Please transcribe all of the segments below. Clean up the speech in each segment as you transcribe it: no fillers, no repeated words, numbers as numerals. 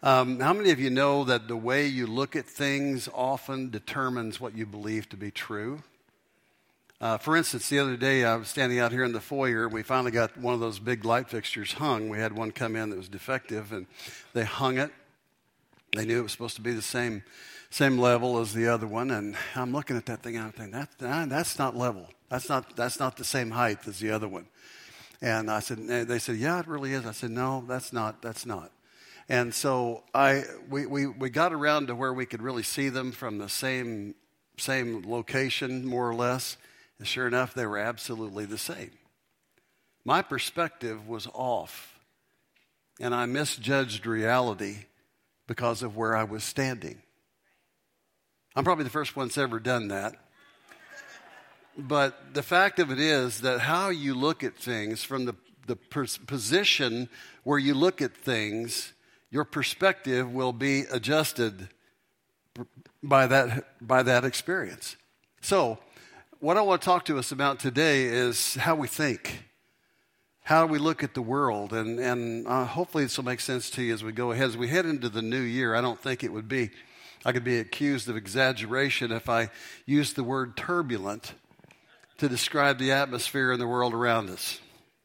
How many of you know that the way you look at things often determines what you believe to be true? For instance, the other day I was standing out here in the foyer, and we finally got one of those big light fixtures hung. We had one come in that was defective, and they hung it. They knew it was supposed to be the same level as the other one, and I'm looking at that thing, and I'm thinking, that's not level. That's not the same height as the other one. And I said, they said, yeah, it really is. I said, no, that's not. And so we got around to where we could really see them from the same location, more or less. And sure enough, they were absolutely the same. My perspective was off, and I misjudged reality because of where I was standing. I'm probably the first one that's ever done that. But the fact of it is that how you look at things, from the position where you look at things, your perspective will be adjusted by that experience. So, what I want to talk to us about today is how we think, how we look at the world, and hopefully this will make sense to you as we go ahead. As we head into the new year, I don't think I could be accused of exaggeration if I used the word turbulent to describe the atmosphere in the world around us.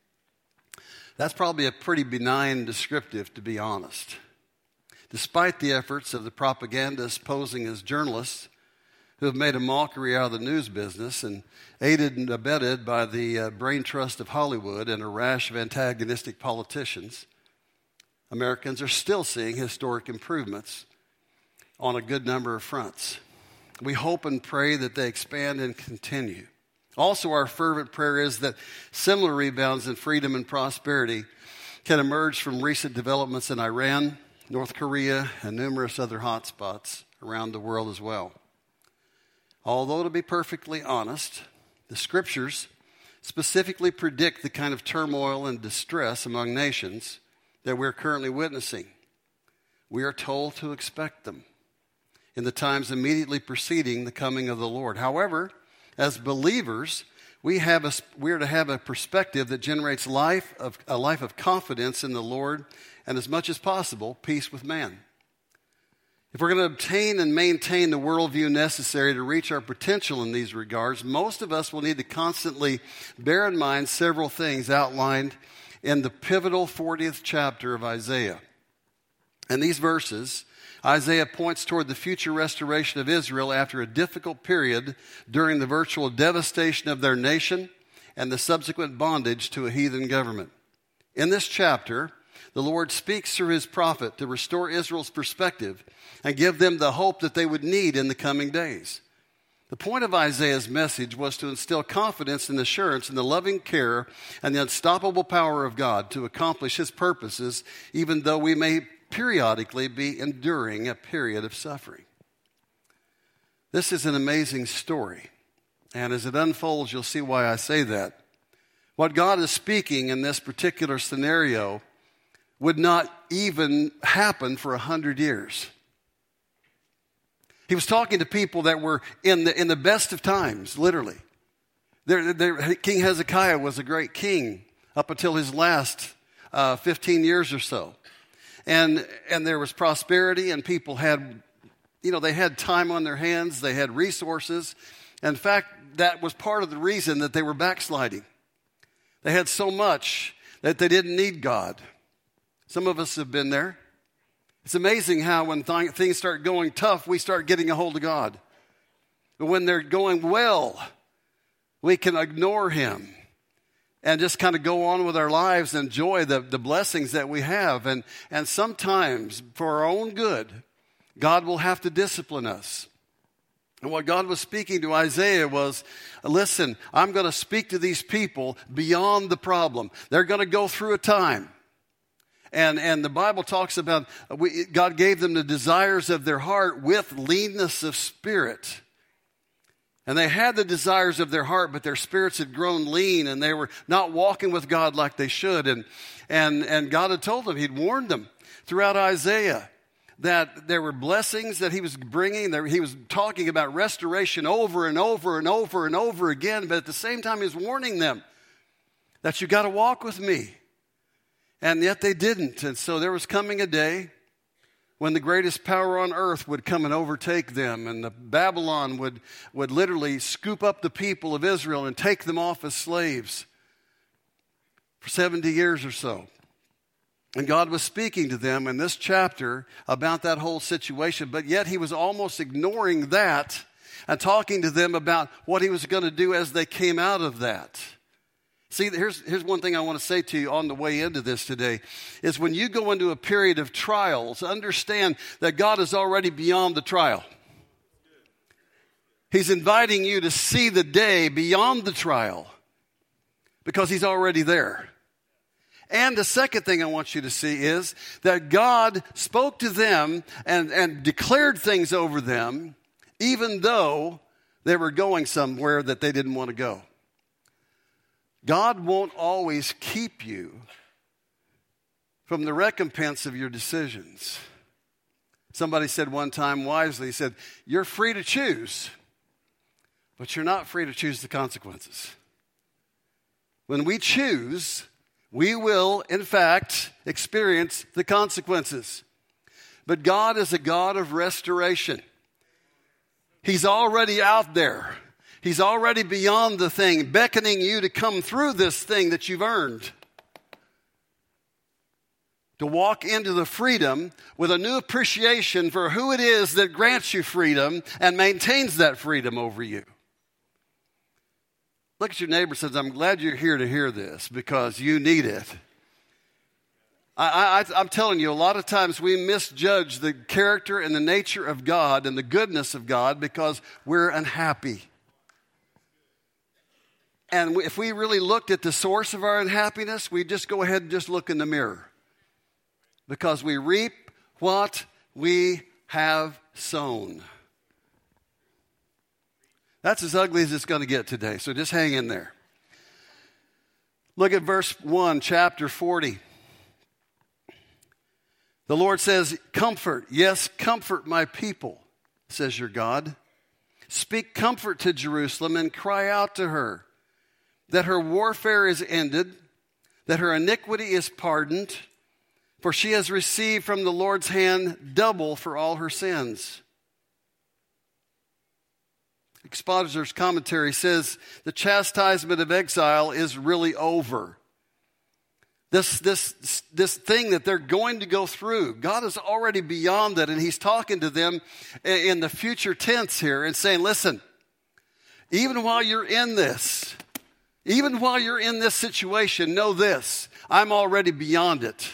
That's probably a pretty benign descriptive, to be honest. Despite the efforts of the propagandists posing as journalists who have made a mockery out of the news business and aided and abetted by the brain trust of Hollywood and a rash of antagonistic politicians, Americans are still seeing historic improvements on a good number of fronts. We hope and pray that they expand and continue. Also, our fervent prayer is that similar rebounds in freedom and prosperity can emerge from recent developments in Iran, North Korea, and numerous other hotspots around the world as well. Although, to be perfectly honest, the scriptures specifically predict the kind of turmoil and distress among nations that we're currently witnessing. We are told to expect them in the times immediately preceding the coming of the Lord. However, as believers, we are to have a perspective that generates a life of confidence in the Lord and, as much as possible, peace with man. If we're going to obtain and maintain the worldview necessary to reach our potential in these regards, most of us will need to constantly bear in mind several things outlined in the pivotal 40th chapter of Isaiah. In these verses, Isaiah points toward the future restoration of Israel after a difficult period during the virtual devastation of their nation and the subsequent bondage to a heathen government. In this chapter, the Lord speaks through his prophet to restore Israel's perspective and give them the hope that they would need in the coming days. The point of Isaiah's message was to instill confidence and assurance in the loving care and the unstoppable power of God to accomplish his purposes, even though we may periodically be enduring a period of suffering. This is an amazing story, and as it unfolds, you'll see why I say that. What God is speaking in this particular scenario would not even happen for 100 years. He was talking to people that were in the best of times, literally. King Hezekiah was a great king up until his last 15 years or so. And there was prosperity, and people had, they had time on their hands, they had resources. In fact, that was part of the reason that they were backsliding. They had so much that they didn't need God. Some of us have been there. It's amazing how when things start going tough, we start getting a hold of God. But when they're going well, we can ignore him and just kind of go on with our lives and enjoy the blessings that we have. And sometimes, for our own good, God will have to discipline us. And what God was speaking to Isaiah was, listen, I'm going to speak to these people beyond the problem. They're going to go through a time. And the Bible talks about God gave them the desires of their heart with leanness of spirit. And they had the desires of their heart, but their spirits had grown lean, and they were not walking with God like they should. And God had told them, he'd warned them throughout Isaiah that there were blessings that he was bringing. He was talking about restoration over and over and over and over again, but at the same time he was warning them that you got to walk with me. And yet they didn't. And so there was coming a day when the greatest power on earth would come and overtake them, and the Babylon would literally scoop up the people of Israel and take them off as slaves for 70 years or so. And God was speaking to them in this chapter about that whole situation, but yet he was almost ignoring that and talking to them about what he was going to do as they came out of that. See, here's one thing I want to say to you on the way into this today, is when you go into a period of trials, understand that God is already beyond the trial. He's inviting you to see the day beyond the trial because he's already there. And the second thing I want you to see is that God spoke to them and declared things over them, even though they were going somewhere that they didn't want to go. God won't always keep you from the recompense of your decisions. Somebody said one time wisely, he said, you're free to choose, but you're not free to choose the consequences. When we choose, we will, in fact, experience the consequences. But God is a God of restoration. He's already out there. He's already beyond the thing, beckoning you to come through this thing that you've earned. To walk into the freedom with a new appreciation for who it is that grants you freedom and maintains that freedom over you. Look at your neighbor and says, I'm glad you're here to hear this because you need it. I'm telling you, a lot of times we misjudge the character and the nature of God and the goodness of God because we're unhappy. And if we really looked at the source of our unhappiness, we'd just go ahead and just look in the mirror. Because we reap what we have sown. That's as ugly as it's going to get today, so just hang in there. Look at verse 1, chapter 40. The Lord says, comfort, yes, comfort my people, says your God. Speak comfort to Jerusalem and cry out to her, that her warfare is ended, that her iniquity is pardoned, for she has received from the Lord's hand double for all her sins. Expositor's commentary says the chastisement of exile is really over. This thing that they're going to go through, God is already beyond that, and he's talking to them in the future tense here and saying, listen, even while you're in this, even while you're in this situation, know this, I'm already beyond it.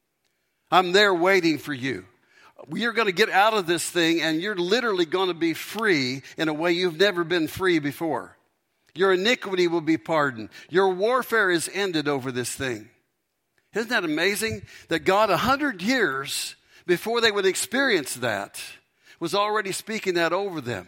I'm there waiting for you. You're going to get out of this thing and you're literally going to be free in a way you've never been free before. Your iniquity will be pardoned. Your warfare is ended over this thing. Isn't that amazing? That God 100 years before they would experience that was already speaking that over them.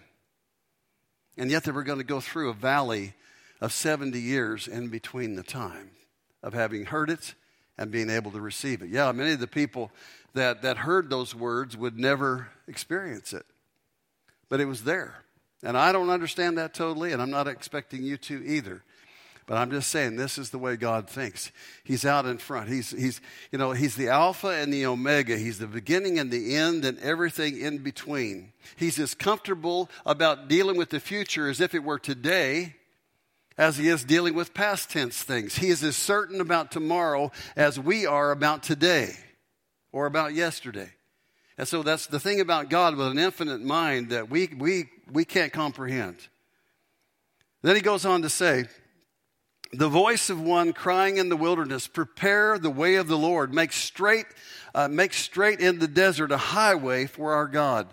And yet they were going to go through a valley of 70 years in between the time of having heard it and being able to receive it. Yeah, many of the people that heard those words would never experience it. But it was there. And I don't understand that totally, and I'm not expecting you to either. But I'm just saying this is the way God thinks. He's out in front. He's the Alpha and the Omega. He's the beginning and the end and everything in between. He's as comfortable about dealing with the future as if it were today as he is dealing with past tense things. He is as certain about tomorrow as we are about today or about yesterday. And so that's the thing about God with an infinite mind that we can't comprehend. Then he goes on to say, the voice of one crying in the wilderness, prepare the way of the Lord, make straight in the desert a highway for our God.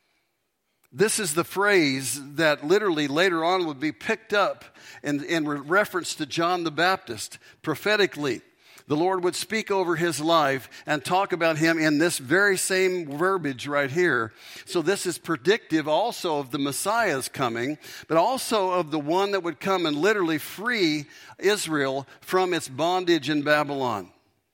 This is the phrase that literally later on would be picked up in reference to John the Baptist. Prophetically, the Lord would speak over his life and talk about him in this very same verbiage right here. So this is predictive also of the Messiah's coming, but also of the one that would come and literally free Israel from its bondage in Babylon.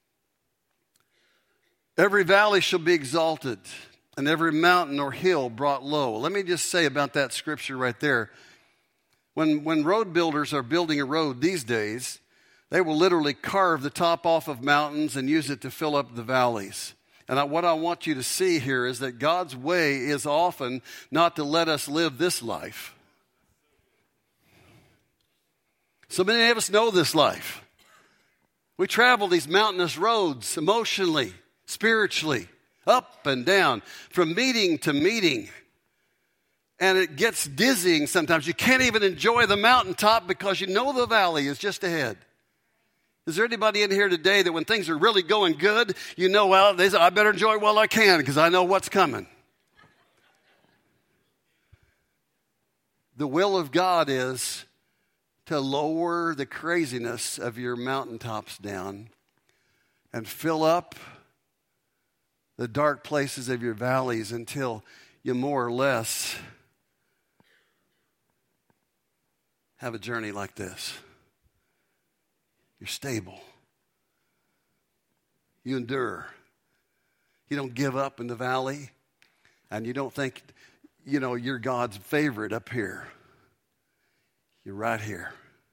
Every valley shall be exalted, and every mountain or hill brought low. Let me just say about that scripture right there. When road builders are building a road these days, they will literally carve the top off of mountains and use it to fill up the valleys. And what I want you to see here is that God's way is often not to let us live this life. So many of us know this life. We travel these mountainous roads emotionally, spiritually, up and down, from meeting to meeting. And it gets dizzying sometimes. You can't even enjoy the mountaintop because you know the valley is just ahead. Is there anybody in here today that when things are really going good, you know, well, I better enjoy it while I can because I know what's coming? The will of God is to lower the craziness of your mountaintops down and fill up the dark places of your valleys until you more or less have a journey like this. You're stable. You endure. You don't give up in the valley. And you don't think, you're God's favorite up here. You're right here.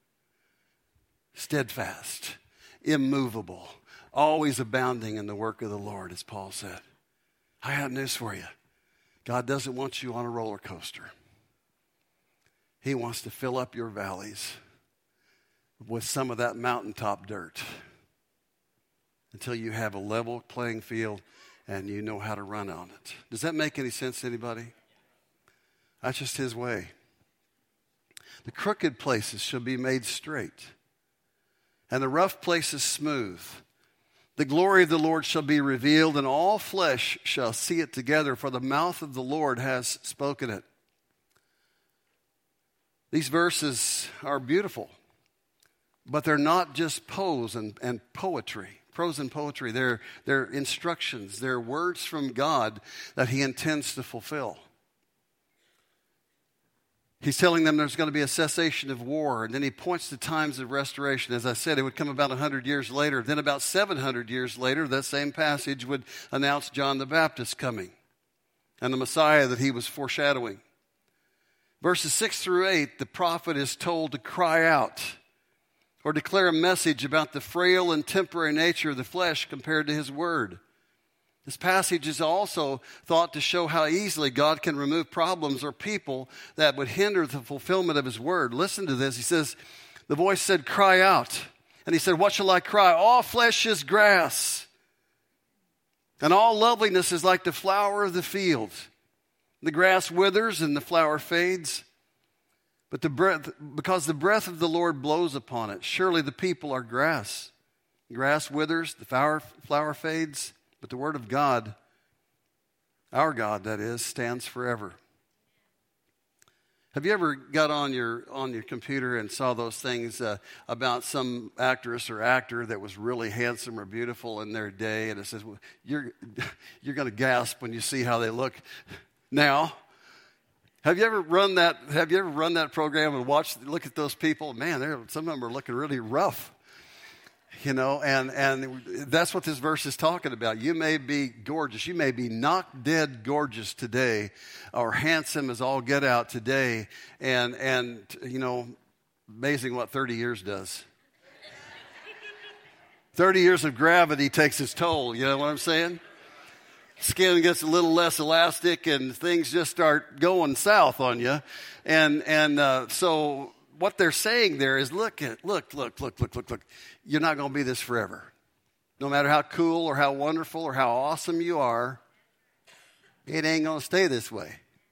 Steadfast, immovable, always abounding in the work of the Lord, as Paul said. I have news for you. God doesn't want you on a roller coaster. He wants to fill up your valleys with some of that mountaintop dirt until you have a level playing field and you know how to run on it. Does that make any sense to anybody? That's just his way. The crooked places shall be made straight, and the rough places smooth. The glory of the Lord shall be revealed, and all flesh shall see it together, for the mouth of the Lord has spoken it. These verses are beautiful, but they're not just prose and poetry. Prose and poetry. They're instructions. They're words from God that he intends to fulfill. He's telling them there's going to be a cessation of war, and then he points to times of restoration. As I said, it would come about 100 years later. Then about 700 years later, that same passage would announce John the Baptist coming and the Messiah that he was foreshadowing. Verses 6 through 8, the prophet is told to cry out or declare a message about the frail and temporary nature of the flesh compared to his word. This passage is also thought to show how easily God can remove problems or people that would hinder the fulfillment of his word. Listen to this. He says, the voice said, cry out. And he said, what shall I cry? All flesh is grass, and all loveliness is like the flower of the field. The grass withers and the flower fades, but because the breath of the Lord blows upon it. Surely the people are grass. Grass withers, the flower fades, but the word of God, our God that is, stands forever. Have you ever got on your computer and saw those things about some actress or actor that was really handsome or beautiful in their day, and it says, well, you're going to gasp when you see how they look now? Have you ever run that program and look at those people? Man, some of them are looking really rough. And that's what this verse is talking about. You may be gorgeous. You may be knock dead gorgeous today, or handsome as all get out today. And amazing what 30 years does. 30 years of gravity takes its toll. You know what I'm saying? Skin gets a little less elastic, and things just start going south on you. So what they're saying there is, look. You're not going to be this forever. No matter how cool or how wonderful or how awesome you are, it ain't going to stay this way.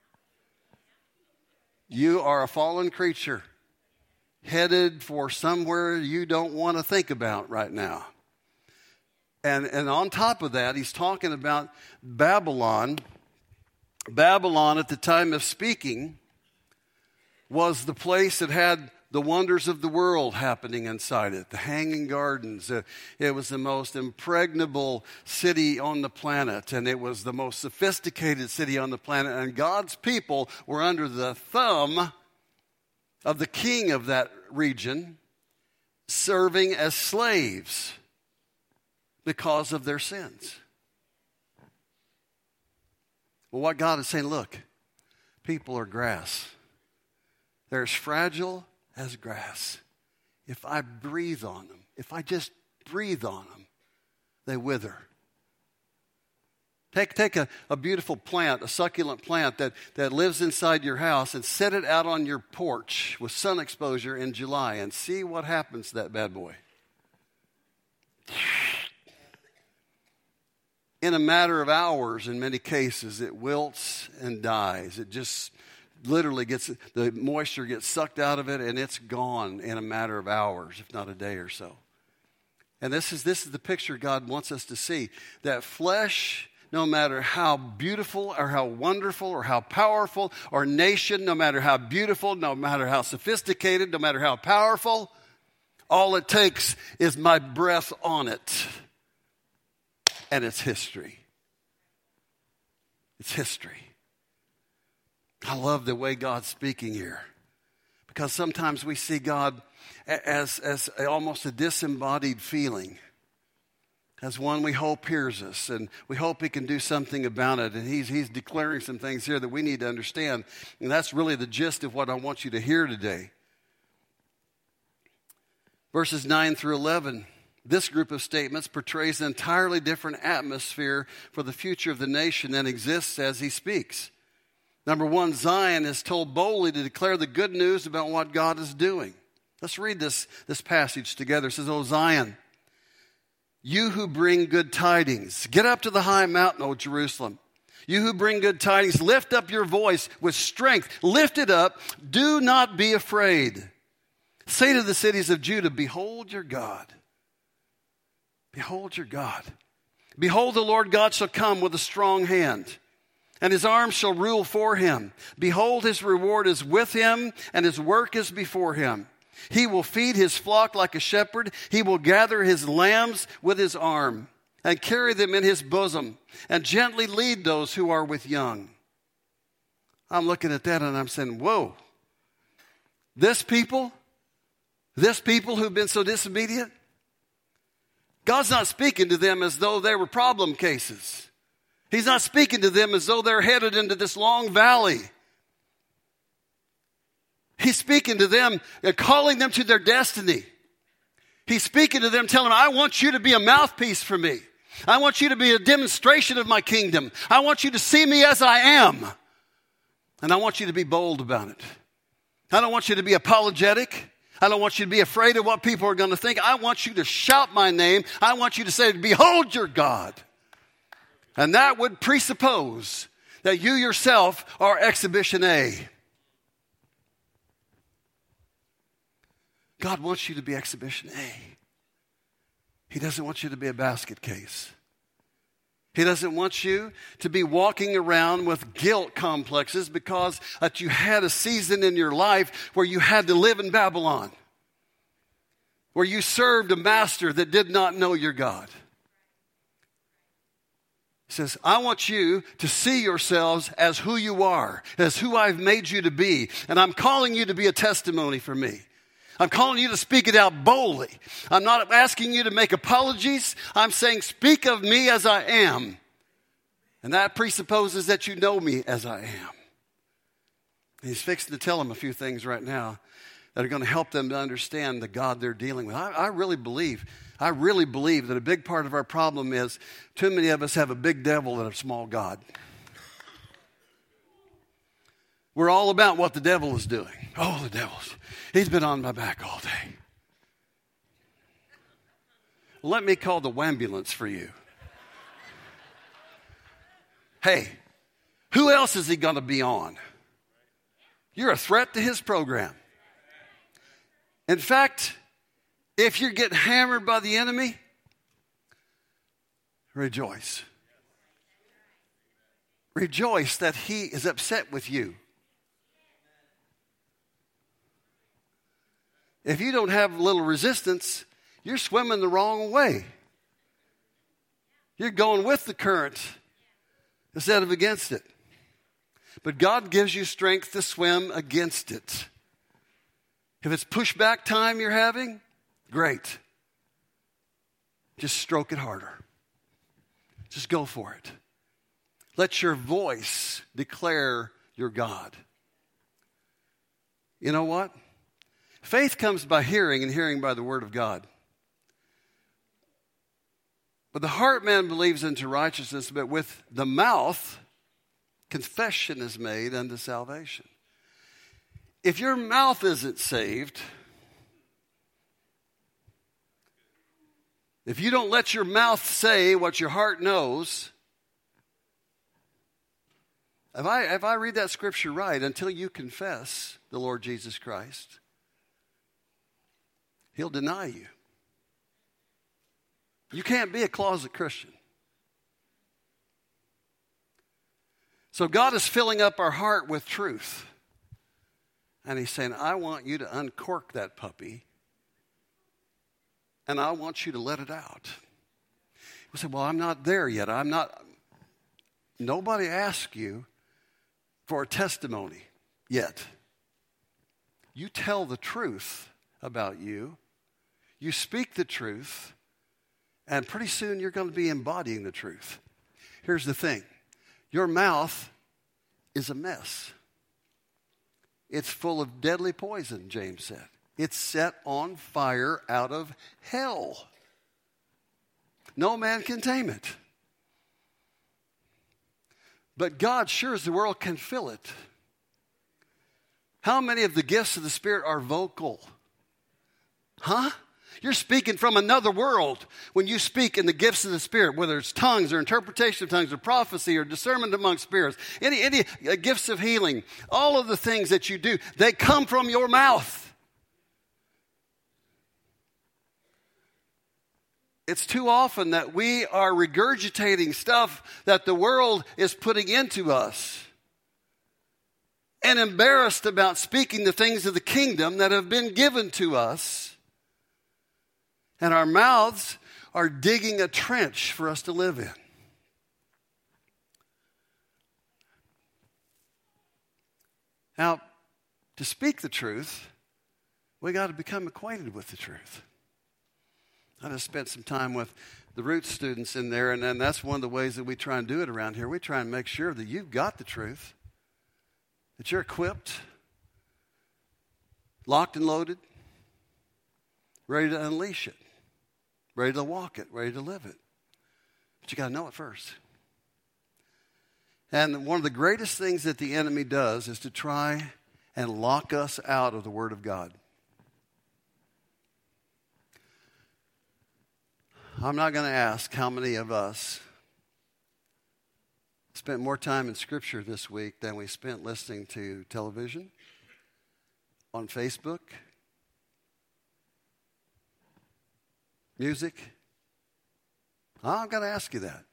You are a fallen creature headed for somewhere you don't want to think about right now. And on top of that, he's talking about Babylon. Babylon, at the time of speaking, was the place that had the wonders of the world happening inside it. The Hanging Gardens. It was the most impregnable city on the planet, and it was the most sophisticated city on the planet. And God's people were under the thumb of the king of that region, serving as slaves because of their sins. Well, what God is saying, look, people are grass. They're as fragile as grass. If I breathe on them, if I just breathe on them, they wither. Take a beautiful plant, a succulent plant that lives inside your house, and set it out on your porch with sun exposure in July and see what happens to that bad boy. In a matter of hours, in many cases, it wilts and dies. It just literally the moisture gets sucked out of it, and it's gone in a matter of hours, if not a day or so. And this is the picture God wants us to see. That flesh, no matter how beautiful or how wonderful or how powerful, or nation, no matter how beautiful, no matter how sophisticated, no matter how powerful, all it takes is my breath on it. And it's history. It's history. I love the way God's speaking here. Because sometimes we see God as almost a disembodied feeling. As one we hope hears us, and we hope he can do something about it. And he's declaring some things here that we need to understand. And that's really the gist of what I want you to hear today. Verses 9 through 11. This group of statements portrays an entirely different atmosphere for the future of the nation than exists as he speaks. Number one, Zion is told boldly to declare the good news about what God is doing. Let's read this passage together. It says, "O Zion, you who bring good tidings, get up to the high mountain, O Jerusalem. You who bring good tidings, lift up your voice with strength. Lift it up. Do not be afraid. Say to the cities of Judah, behold your God. Behold your God. Behold, the Lord God shall come with a strong hand, and his arm shall rule for him. Behold, his reward is with him, and his work is before him. He will feed his flock like a shepherd. He will gather his lambs with his arm, and carry them in his bosom, and gently lead those who are with young." I'm looking at that and I'm saying, whoa, this people who've been so disobedient, God's not speaking to them as though they were problem cases. He's not speaking to them as though they're headed into this long valley. He's speaking to them and calling them to their destiny. He's speaking to them, telling them, I want you to be a mouthpiece for me. I want you to be a demonstration of my kingdom. I want you to see me as I am. And I want you to be bold about it. I don't want you to be apologetic. I don't want you to be afraid of what people are going to think. I want you to shout my name. I want you to say, behold your God. And that would presuppose that you yourself are exhibition A. God wants you to be exhibition A. He doesn't want you to be a basket case. He doesn't want you to be walking around with guilt complexes because that you had a season in your life where you had to live in Babylon, where you served a master that did not know your God. He says, I want you to see yourselves as who you are, as who I've made you to be, and I'm calling you to be a testimony for me. I'm calling you to speak it out boldly. I'm not asking you to make apologies. I'm saying speak of me as I am. And that presupposes that you know me as I am. And he's fixing to tell them a few things right now that are going to help them to understand the God they're dealing with. I really believe that a big part of our problem is too many of us have a big devil and a small God. We're all about what the devil is doing. Oh, the devil's. He's been on my back all day. Let me call the wambulance for you. Hey, who else is he going to be on? You're a threat to his program. In fact, if you get hammered by the enemy, rejoice. Rejoice that he is upset with you. If you don't have a little resistance, you're swimming the wrong way. You're going with the current instead of against it. But God gives you strength to swim against it. If it's pushback time you're having, great. Just stroke it harder. Just go for it. Let your voice declare your God. You know what? Faith comes by hearing, and hearing by the word of God. But the heart man believes unto righteousness, but with the mouth confession is made unto salvation. If your mouth isn't saved, if you don't let your mouth say what your heart knows, if I read that scripture right, until you confess the Lord Jesus Christ, He'll deny you. You can't be a closet Christian. So God is filling up our heart with truth. And He's saying, I want you to uncork that puppy, and I want you to let it out. You say, well, I'm not there yet. Nobody asked you for a testimony yet. You tell the truth about you. You speak the truth, and pretty soon you're going to be embodying the truth. Here's the thing. Your mouth is a mess. It's full of deadly poison, James said. It's set on fire out of hell. No man can tame it. But God sure as the world can fill it. How many of the gifts of the Spirit are vocal? Huh? You're speaking from another world when you speak in the gifts of the Spirit, whether it's tongues or interpretation of tongues or prophecy or discernment among spirits, any gifts of healing, all of the things that you do, they come from your mouth. It's too often that we are regurgitating stuff that the world is putting into us and embarrassed about speaking the things of the kingdom that have been given to us. And our mouths are digging a trench for us to live in. Now, to speak the truth, we got to become acquainted with the truth. I just spent some time with the Roots students in there, and then that's one of the ways that we try and do it around here. We try and make sure that you've got the truth, that you're equipped, locked and loaded, ready to unleash it, ready to walk it, ready to live it. But you got to know it first. And one of the greatest things that the enemy does is to try and lock us out of the Word of God. I'm not going to ask how many of us spent more time in Scripture this week than we spent listening to television, on Facebook, music. I'm going to ask you that.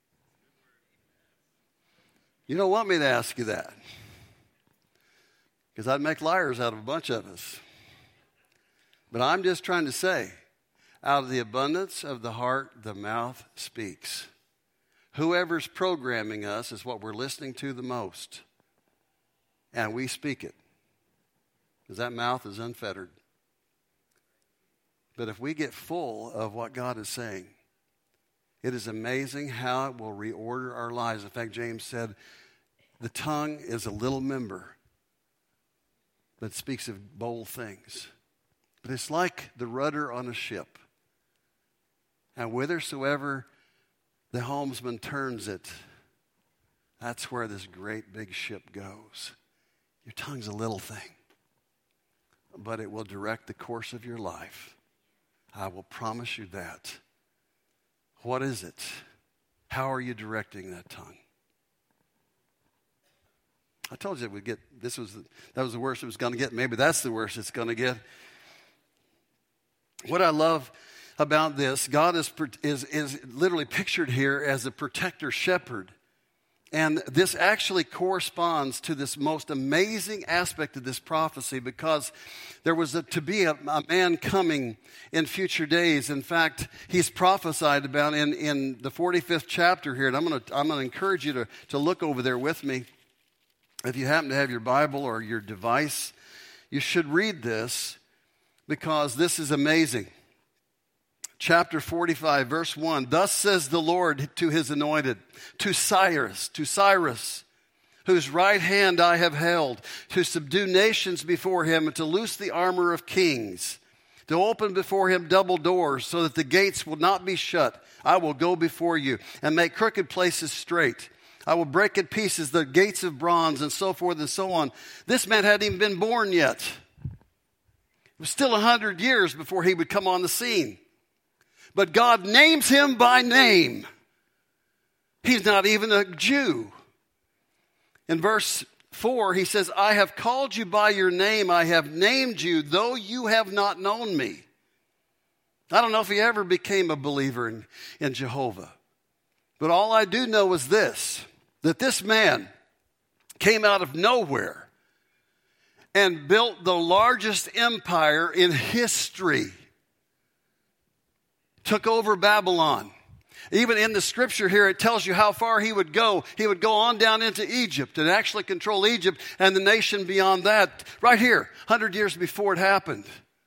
You don't want me to ask you that, because I'd make liars out of a bunch of us. But I'm just trying to say, out of the abundance of the heart, the mouth speaks. Whoever's programming us is what we're listening to the most. And we speak it. Because that mouth is unfettered. But if we get full of what God is saying, it is amazing how it will reorder our lives. In fact, James said, the tongue is a little member, but speaks of bold things. But it's like the rudder on a ship. And whithersoever the helmsman turns it, that's where this great big ship goes. Your tongue's a little thing, but it will direct the course of your life. I will promise you that. What is it? How are you directing that tongue? I told you it would get, that was the worst it was going to get. Maybe that's the worst it's going to get. What I love about this, God is literally pictured here as a protector shepherd. And this actually corresponds to this most amazing aspect of this prophecy, because there was to be a man coming in future days. In fact, he's prophesied about in the 45th chapter here. And I'm going to encourage you to look over there with me. If you happen to have your Bible or your device, you should read this, because this is amazing. Chapter 45, verse 1. Thus says the Lord to his anointed, to Cyrus, whose right hand I have held, to subdue nations before him, and to loose the armor of kings, to open before him double doors so that the gates will not be shut. I will go before you and make crooked places straight. I will break in pieces the gates of bronze, and so forth and so on. This man hadn't even been born yet. It was still 100 years before he would come on the scene. But God names him by name. He's not even a Jew. In verse 4, he says, I have called you by your name. I have named you, though you have not known me. I don't know if he ever became a believer in Jehovah. But all I do know is this, that this man came out of nowhere and built the largest empire in history. Took over Babylon. Even in the scripture here, it tells you how far he would go. He would go on down into Egypt and actually control Egypt and the nation beyond that. Right here, 100 years before it happened.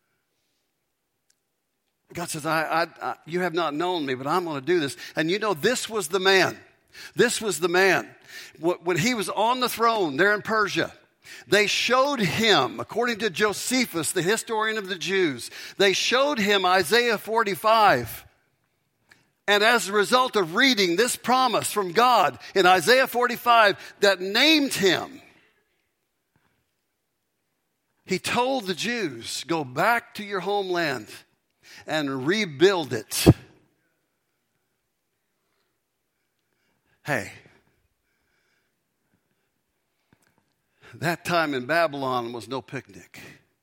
God says, you have not known me, but I'm going to do this. And you know, this was the man. This was the man. When he was on the throne there in Persia, they showed him, according to Josephus, the historian of the Jews, they showed him Isaiah 45. And as a result of reading this promise from God in Isaiah 45 that named him, he told the Jews, go back to your homeland and rebuild it. Hey, that time in Babylon was no picnic.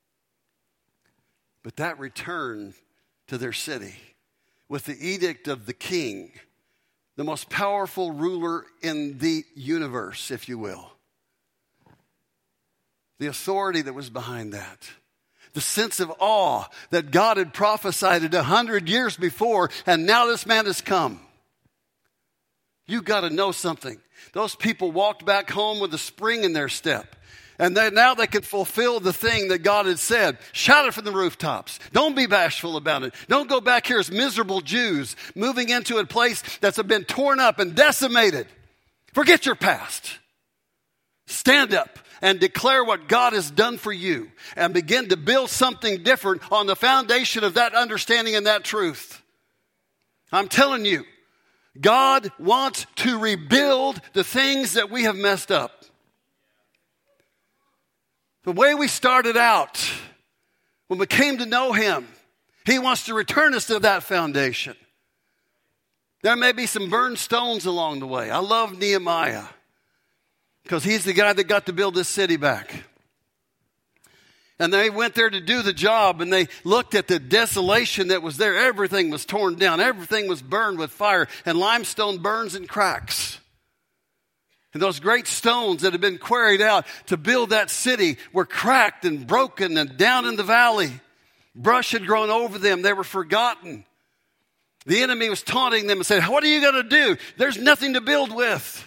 But that return to their city with the edict of the king, the most powerful ruler in the universe, if you will. The authority that was behind that. The sense of awe that God had prophesied 100 years before, and now this man has come. You got to know something. Those people walked back home with a spring in their step. And now they could fulfill the thing that God had said. Shout it from the rooftops. Don't be bashful about it. Don't go back here as miserable Jews moving into a place that's been torn up and decimated. Forget your past. Stand up and declare what God has done for you and begin to build something different on the foundation of that understanding and that truth. I'm telling you, God wants to rebuild the things that we have messed up. The way we started out, when we came to know him, he wants to return us to that foundation. There may be some burned stones along the way. I love Nehemiah because he's the guy that got to build this city back. And they went there to do the job, and they looked at the desolation that was there. Everything was torn down. Everything was burned with fire, and limestone burns and cracks. And those great stones that had been quarried out to build that city were cracked and broken and down in the valley. Brush had grown over them. They were forgotten. The enemy was taunting them and said, what are you going to do? There's nothing to build with.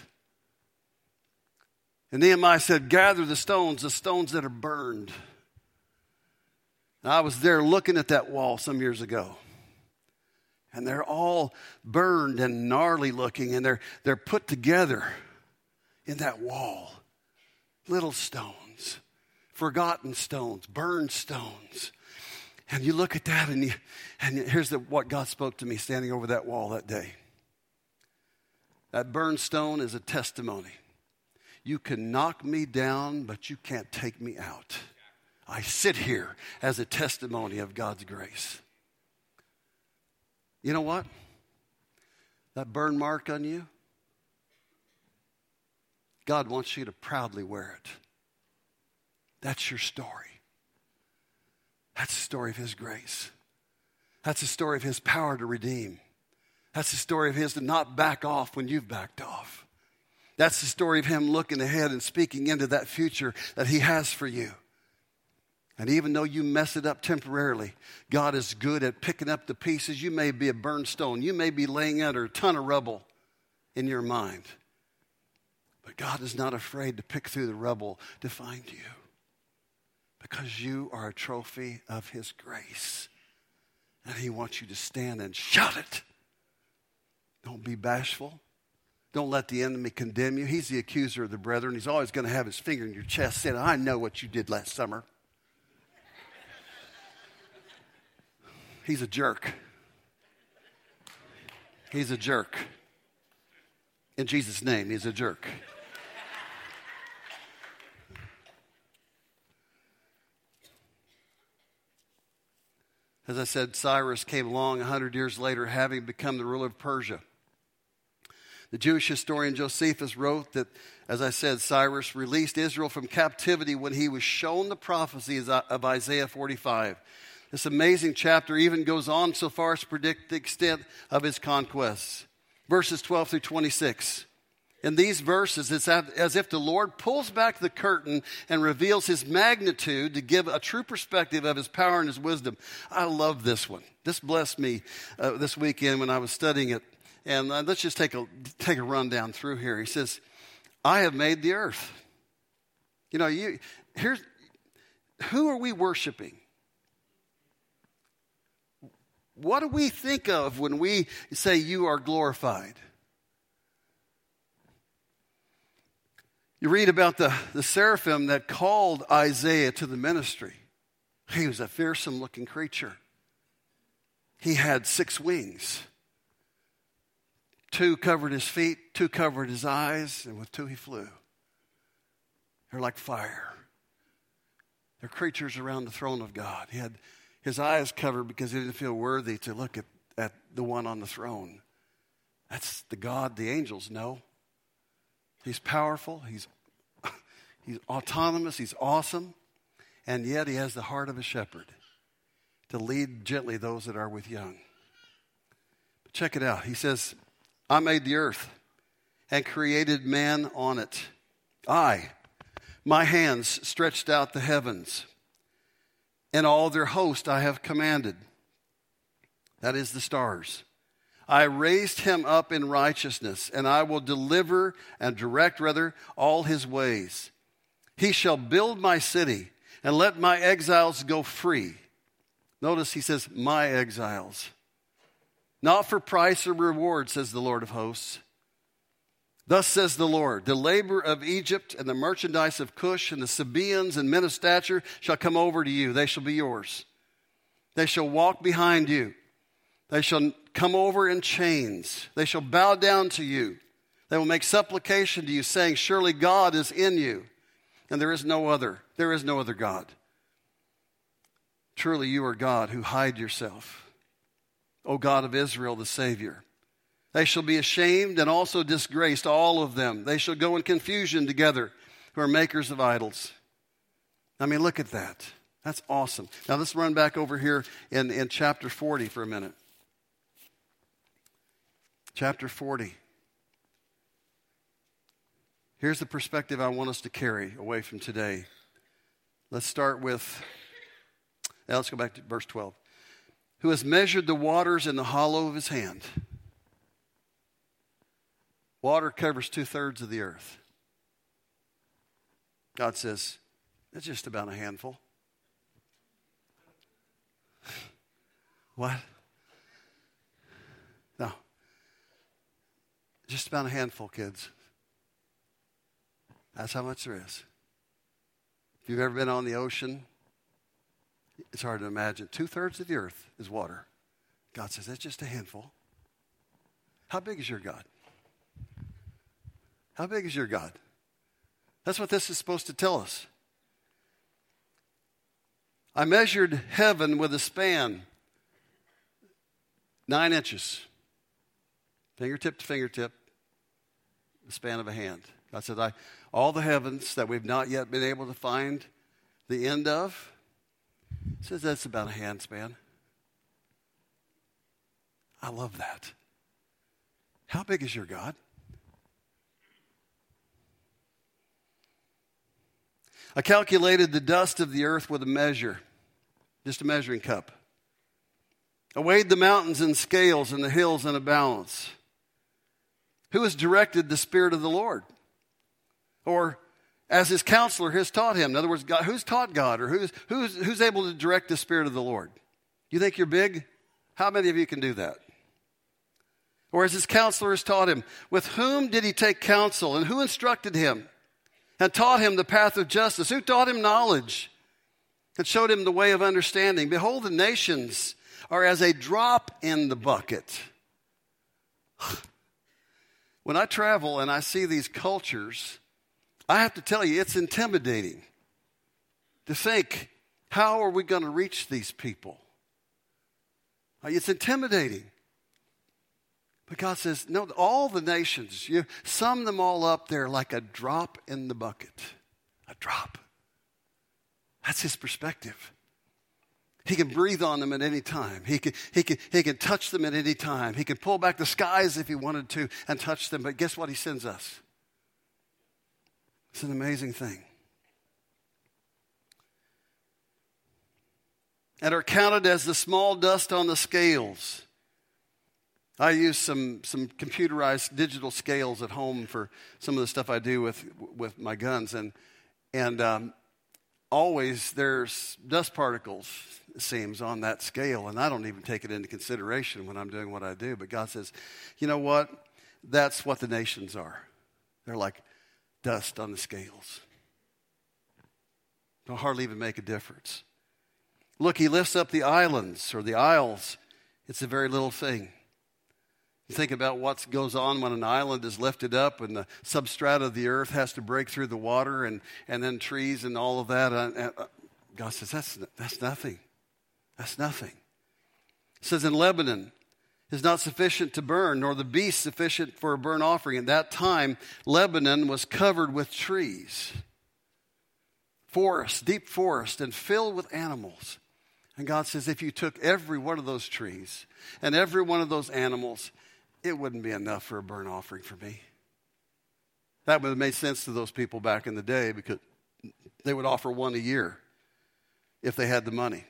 And Nehemiah said, gather the stones that are burned. And I was there looking at that wall some years ago. And they're all burned and gnarly looking, and they're put together in that wall. Little stones, forgotten stones, burned stones. And you look at that, and here's what God spoke to me standing over that wall that day. That burned stone is a testimony. You can knock me down, but you can't take me out. I sit here as a testimony of God's grace. You know what? That burn mark on you, God wants you to proudly wear it. That's your story. That's the story of his grace. That's the story of his power to redeem. That's the story of his to not back off when you've backed off. That's the story of him looking ahead and speaking into that future that he has for you. And even though you mess it up temporarily, God is good at picking up the pieces. You may be a burned stone. You may be laying under a ton of rubble in your mind. But God is not afraid to pick through the rubble to find you. Because you are a trophy of his grace. And he wants you to stand and shout it. Don't be bashful. Don't let the enemy condemn you. He's the accuser of the brethren. He's always going to have his finger in your chest saying, I know what you did last summer. He's a jerk. He's a jerk. In Jesus' name, he's a jerk. As I said, Cyrus came along 100 years later, having become the ruler of Persia. The Jewish historian Josephus wrote that, as I said, Cyrus released Israel from captivity when he was shown the prophecies of Isaiah 45. This amazing chapter even goes on so far as to predict the extent of his conquests. Verses 12 through 26. In these verses, it's as if the Lord pulls back the curtain and reveals his magnitude to give a true perspective of his power and his wisdom. I love this one. This blessed me this weekend when I was studying it. And let's just take a run down through here. He says, I have made the earth. You know, who are we worshiping? What do we think of when we say you are glorified? You read about the seraphim that called Isaiah to the ministry. He was a fearsome looking creature. He had 6 wings. 2 covered his feet, 2 covered his eyes, and with 2 he flew. They're like fire. They're creatures around the throne of God. He had his eyes covered because he didn't feel worthy to look at the one on the throne. That's the God the angels know. He's powerful. He's autonomous. He's awesome. And yet he has the heart of a shepherd to lead gently those that are with young. But check it out. He says, I made the earth and created man on it. My hands stretched out the heavens, and all their host I have commanded. That is the stars. I raised him up in righteousness, and I will direct all his ways. He shall build my city and let my exiles go free. Notice he says, my exiles. Not for price or reward, says the Lord of hosts. Thus says the Lord, the labor of Egypt and the merchandise of Cush and the Sabaeans and men of stature shall come over to you. They shall be yours. They shall walk behind you. They shall come over in chains. They shall bow down to you. They will make supplication to you, saying, surely God is in you, and there is no other. There is no other God. Truly you are God who hide yourself, O God of Israel, the Savior. They shall be ashamed and also disgraced, all of them. They shall go in confusion together who are makers of idols. I mean, look at that. That's awesome. Now let's run back over here in chapter 40 for a minute. Chapter 40. Here's the perspective I want us to carry away from today. Let's start with, let's go back to verse 12. Who has measured the waters in the hollow of his hand. Water covers 2/3 of the earth. God says, it's just about a handful. What? No. Just about a handful, kids. That's how much there is. If you've ever been on the ocean, it's hard to imagine. 2/3 of the earth is water. God says, that's just a handful. How big is your God? How big is your God? That's what this is supposed to tell us. I measured heaven with a span, 9 inches. Fingertip to fingertip, the span of a hand. God said, all the heavens that we've not yet been able to find the end of, says that's about a hand span. I love that. How big is your God? I calculated the dust of the earth with a measure, just a measuring cup. I weighed the mountains in scales and the hills in a balance. Who has directed the Spirit of the Lord? Or as his counselor has taught him. In other words, God, who's taught God? Or who's able to direct the Spirit of the Lord? You think you're big? How many of you can do that? Or as his counselor has taught him. With whom did he take counsel? And who instructed him? And taught him the path of justice? Who taught him knowledge? And showed him the way of understanding? Behold, the nations are as a drop in the bucket. When I travel and I see these cultures, I have to tell you, it's intimidating to think, how are we going to reach these people? It's intimidating. But God says, no, all the nations, you sum them all up there like a drop in the bucket. A drop. That's his perspective. He can breathe on them at any time. He can touch them at any time. He can pull back the skies if he wanted to and touch them. But guess what he sends us? It's an amazing thing. And are counted as the small dust on the scales. I use some computerized digital scales at home for some of the stuff I do with my guns. And always there's dust particles, it seems, on that scale. And I don't even take it into consideration when I'm doing what I do. But God says, you know what? That's what the nations are. They're like dust on the scales. Don't hardly even make a difference. Look, he lifts up the islands or the isles. It's a very little thing. You think about what goes on when an island is lifted up and the substrata of the earth has to break through the water and then trees and all of that. God says, that's nothing. That's nothing. It says in Lebanon is not sufficient to burn, nor the beast sufficient for a burnt offering. At that time, Lebanon was covered with trees, forest, deep forest, and filled with animals. And God says, if you took every one of those trees and every one of those animals, it wouldn't be enough for a burnt offering for me. That would have made sense to those people back in the day because they would offer one a year if they had the money.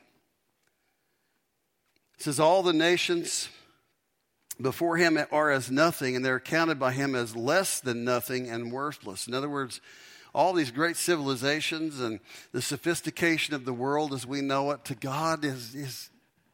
It says, all the nations before him are as nothing, and they're counted by him as less than nothing and worthless. In other words, all these great civilizations and the sophistication of the world as we know it, to God is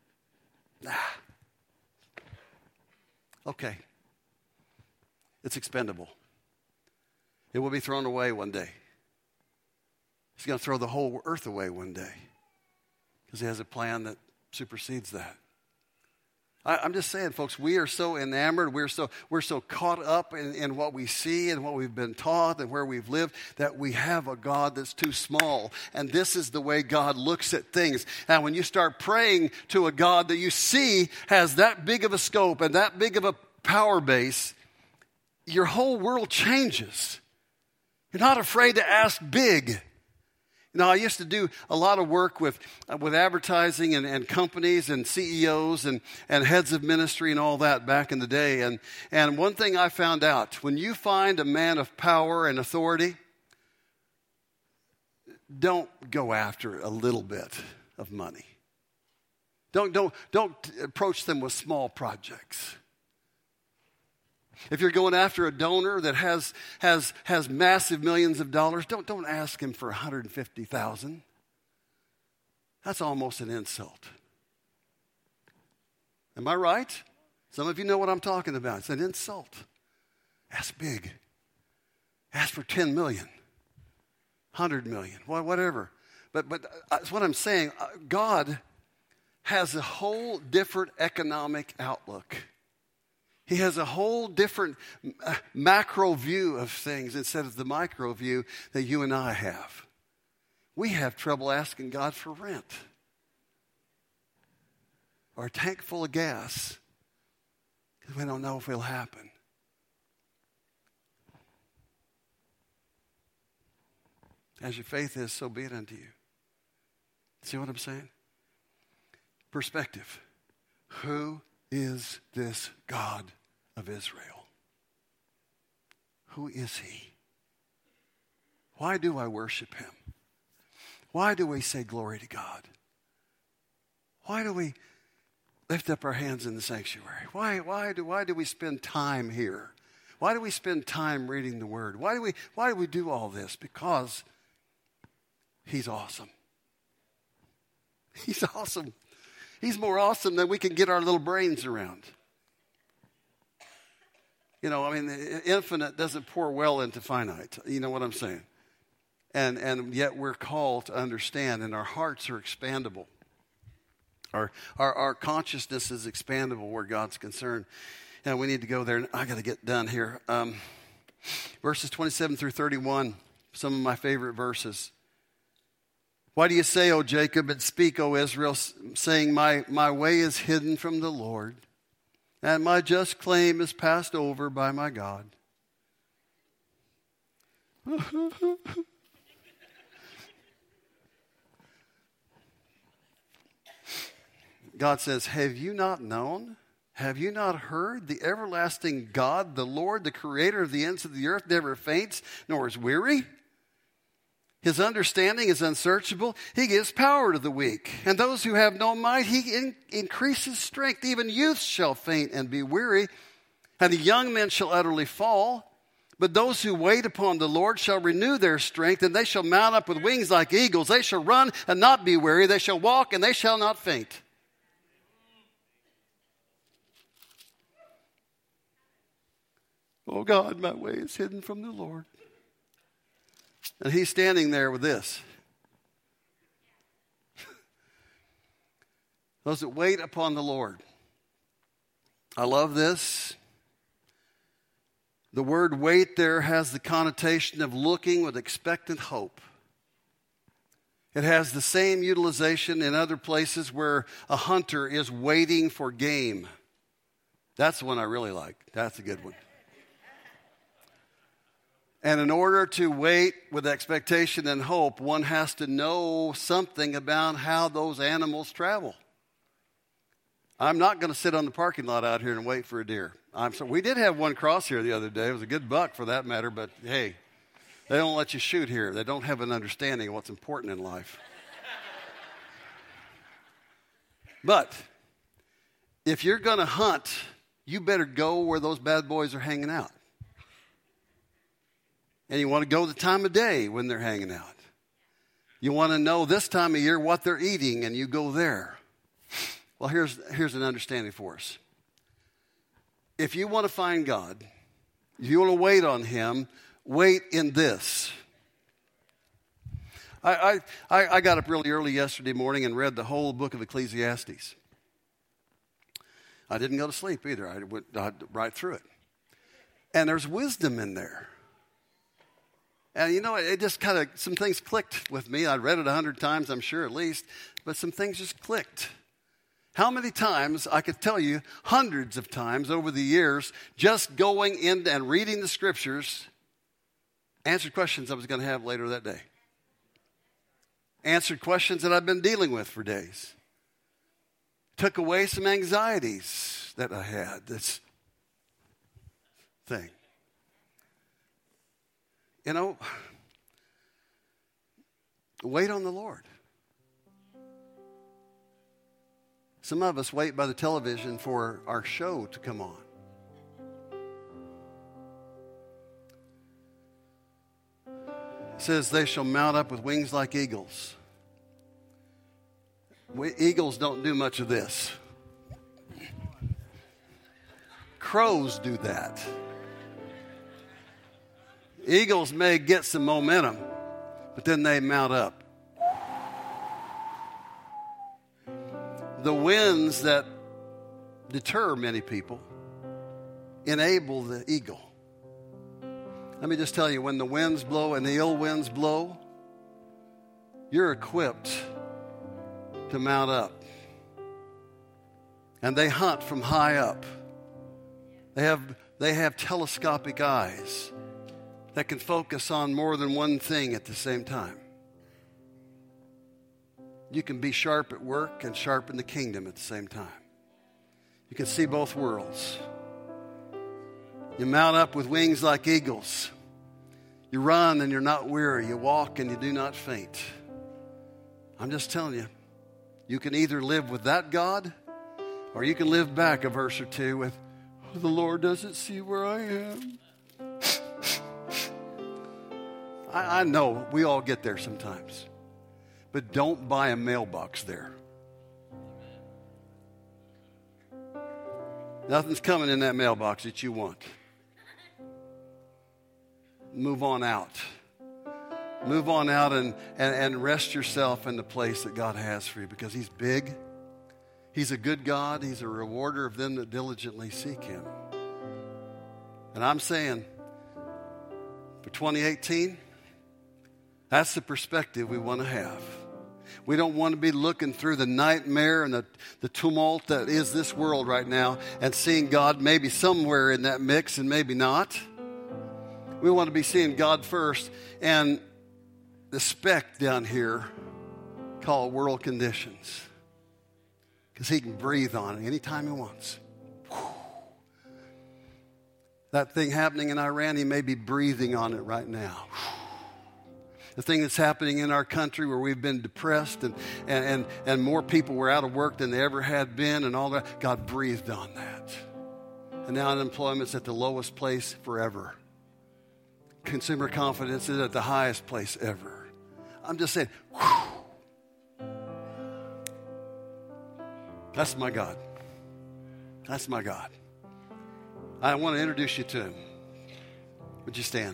okay. It's expendable. It will be thrown away one day. He's going to throw the whole earth away one day because he has a plan that supersedes that. I'm just saying, folks, we are so enamored, we're so caught up in what we see and what we've been taught and where we've lived that we have a God that's too small. And this is the way God looks at things. And when you start praying to a God that you see has that big of a scope and that big of a power base, your whole world changes. You're not afraid to ask big. You know, I used to do a lot of work with advertising and companies and CEOs and heads of ministry and all that back in the day. And one thing I found out, when you find a man of power and authority, don't go after a little bit of money. Don't approach them with small projects. If you're going after a donor that has massive millions of dollars, don't ask him for $150,000. That's almost an insult. Am I right? Some of you know what I'm talking about. It's an insult. Ask big. Ask for 10 million, 100 million, whatever. But that's what I'm saying. God has a whole different economic outlook. He has a whole different macro view of things instead of the micro view that you and I have. We have trouble asking God for rent or a tank full of gas because we don't know if it'll happen. As your faith is, so be it unto you. See what I'm saying? Perspective. Who is this God of Israel? Who is he? Why do I worship him? Why do we say glory to God? Why do we lift up our hands in the sanctuary? Why do we spend time here? Why do we spend time reading the Word? Why do we do all this? Because he's awesome. He's awesome. He's more awesome than we can get our little brains around. You know, I mean, the infinite doesn't pour well into finite. You know what I'm saying? And yet we're called to understand, and our hearts are expandable. Our consciousness is expandable where God's concerned. And we need to go there. I got to get done here. Verses 27 through 31, some of my favorite verses. Why do you say, O Jacob, and speak, O Israel, saying, my way is hidden from the Lord, and my just claim is passed over by my God? God says, have you not known? Have you not heard? The everlasting God, the Lord, the creator of the ends of the earth, never faints nor is weary. His understanding is unsearchable. He gives power to the weak. And those who have no might, he increases strength. Even youths shall faint and be weary, and the young men shall utterly fall. But those who wait upon the Lord shall renew their strength, and they shall mount up with wings like eagles. They shall run and not be weary. They shall walk and they shall not faint. Oh God, my way is hidden from the Lord. And he's standing there with this. Those that wait upon the Lord. I love this. The word wait there has the connotation of looking with expectant hope. It has the same utilization in other places where a hunter is waiting for game. That's the one I really like. That's a good one. And in order to wait with expectation and hope, one has to know something about how those animals travel. I'm not going to sit on the parking lot out here and wait for a deer. We did have one cross here the other day. It was a good buck for that matter, but hey, they don't let you shoot here. They don't have an understanding of what's important in life. But if you're going to hunt, you better go where those bad boys are hanging out. And you want to go the time of day when they're hanging out. You want to know this time of year what they're eating, and you go there. Well, here's an understanding for us. If you want to find God, if you want to wait on Him, wait in this. I got up really early yesterday morning and read the whole book of Ecclesiastes. I didn't go to sleep either. I went right through it. And there's wisdom in there. And you know, it just kind of, some things clicked with me. I read it 100 times, I'm sure at least, but some things just clicked. How many times, I could tell you, hundreds of times over the years, just going in and reading the scriptures, answered questions I was going to have later that day. Answered questions that I've been dealing with for days. Took away some anxieties that I had, this thing. You know, wait on the Lord. Some of us wait by the television for our show to come on. It says they shall mount up with wings like eagles. Eagles don't do much of this. Crows do that. Eagles may get some momentum, but then they mount up. The winds that deter many people enable the eagle. Let me just tell you, when the winds blow and the ill winds blow, you're equipped to mount up. And they hunt from high up. They have telescopic eyes that can focus on more than one thing at the same time. You can be sharp at work and sharp in the kingdom at the same time. You can see both worlds. You mount up with wings like eagles. You run and you're not weary. You walk and you do not faint. I'm just telling you, you can either live with that God, or you can live back a verse or two with, oh, the Lord doesn't see where I am. I know we all get there sometimes. But don't buy a mailbox there. Nothing's coming in that mailbox that you want. Move on out. Move on out and rest yourself in the place that God has for you, because He's big He's a good God. He's a rewarder of them that diligently seek him. And I'm saying, for 2018, that's the perspective we want to have. We don't want to be looking through the nightmare and the tumult that is this world right now and seeing God maybe somewhere in that mix and maybe not. We want to be seeing God first, and the speck down here called world conditions, because he can breathe on it anytime he wants. That thing happening in Iran, he may be breathing on it right now. The thing that's happening in our country where we've been depressed and more people were out of work than they ever had been and all that, God breathed on that. And now unemployment's at the lowest place forever. Consumer confidence is at the highest place ever. I'm just saying, that's my God. That's my God. I want to introduce you to him. Would you stand?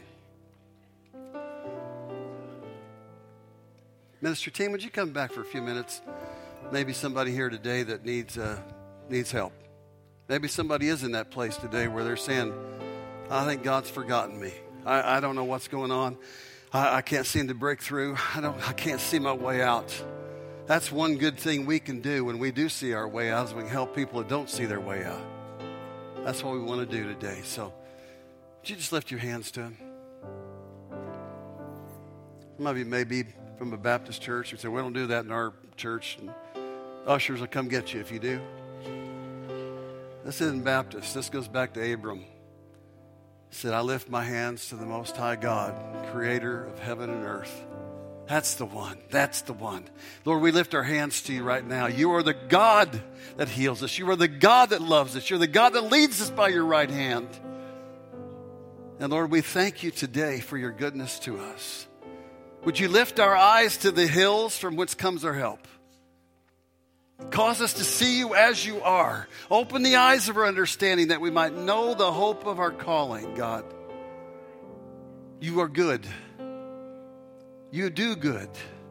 Minister team, would you come back for a few minutes? Maybe somebody here today that needs help. Maybe somebody is in that place today where they're saying, I think God's forgotten me. I don't know what's going on. I can't seem to break through. I can't see my way out. That's one good thing we can do when we do see our way out, is we can help people that don't see their way out. That's what we want to do today. So, would you just lift your hands to him? Some of you may be from a Baptist church and say, we don't do that in our church. And ushers will come get you if you do. This isn't Baptist. This goes back to Abram. He said, I lift my hands to the Most High God, creator of heaven and earth. That's the one. That's the one. Lord, we lift our hands to you right now. You are the God that heals us. You are the God that loves us. You're the God that leads us by your right hand. And Lord, we thank you today for your goodness to us. Would you lift our eyes to the hills from whence comes our help? Cause us to see you as you are. Open the eyes of our understanding that we might know the hope of our calling, God. You are good. You do good.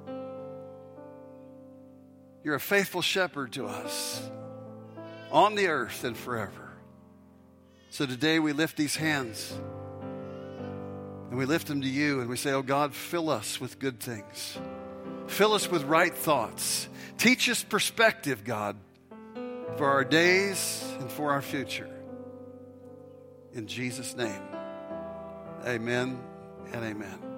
You're a faithful shepherd to us on the earth and forever. So today we lift these hands and we lift them to you and we say, oh God, fill us with good things. Fill us with right thoughts. Teach us perspective, God, for our days and for our future. In Jesus' name, amen and amen.